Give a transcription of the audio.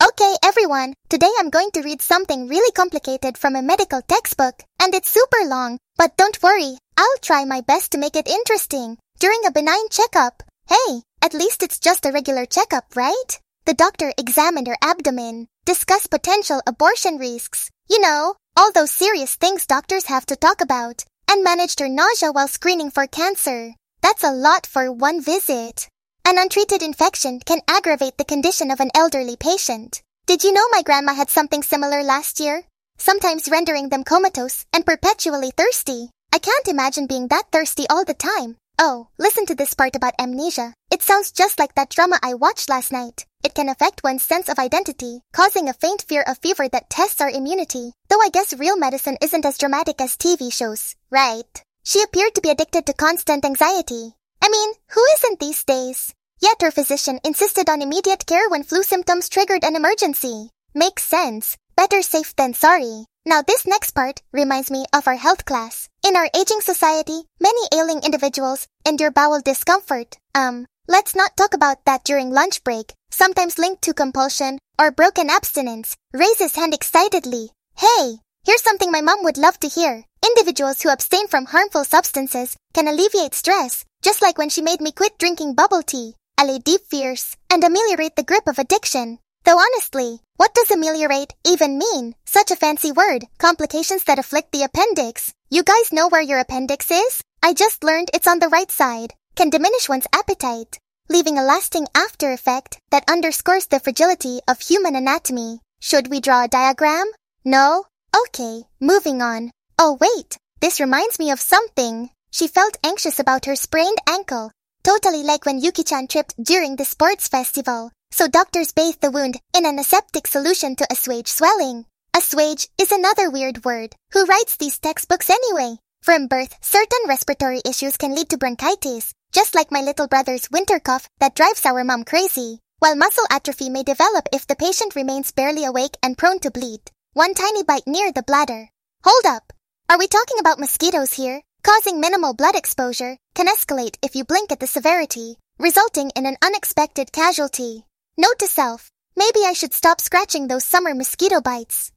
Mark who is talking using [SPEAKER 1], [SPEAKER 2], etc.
[SPEAKER 1] Okay, everyone, today I'm going to read something really complicated from a medical textbook, and it's super long, but don't worry, I'll try my best to make it interesting. During a benign checkup. Hey, at least it's just a regular checkup, right? The doctor examined her abdomen, discussed potential abortion risks, all those serious things doctors have to talk about, and managed her nausea while screening for cancer. That's a lot for one visit. An untreated infection can aggravate the condition of an elderly patient. Did you know my grandma had something similar last year? Sometimes rendering them comatose and perpetually thirsty. I can't imagine being that thirsty all the time. Oh, listen to this part about amnesia. It sounds just like that drama I watched last night. It can affect one's sense of identity, causing a faint fear of fever that tests our immunity. Though I guess real medicine isn't as dramatic as TV shows, right? She appeared to be addicted to constant anxiety. I mean, who isn't these days? Yet her physician insisted on immediate care when flu symptoms triggered an emergency. Makes sense. Better safe than sorry. Now this next part reminds me of our health class. In our aging society, many ailing individuals endure bowel discomfort. Let's not talk about that during lunch break, sometimes linked to compulsion or broken abstinence. Raise his hand excitedly. Hey, here's something my mom would love to hear. Individuals who abstain from harmful substances can alleviate stress, just like when she made me quit drinking bubble tea, allay deep fears, and ameliorate the grip of addiction. Though honestly, what does ameliorate even mean? Such a fancy word. Complications that afflict the appendix. You guys know where your appendix is? I just learned it's on the right side. Can diminish one's appetite, leaving a lasting after effect that underscores the fragility of human anatomy. Should we draw a diagram? No? Okay, moving on. Oh wait, this reminds me of something. She felt anxious about her sprained ankle. Totally like when Yuki-chan tripped during the sports festival. So doctors bathed the wound in an aseptic solution to assuage swelling. Assuage is another weird word. Who writes these textbooks anyway? From birth, certain respiratory issues can lead to bronchitis, just like my little brother's winter cough that drives our mom crazy, while muscle atrophy may develop if the patient remains barely awake and prone to bleed. One tiny bite near the bladder. Hold up! Are we talking about mosquitoes here? Causing minimal blood exposure can escalate if you blink at the severity, resulting in an unexpected casualty. Note to self, maybe I should stop scratching those summer mosquito bites.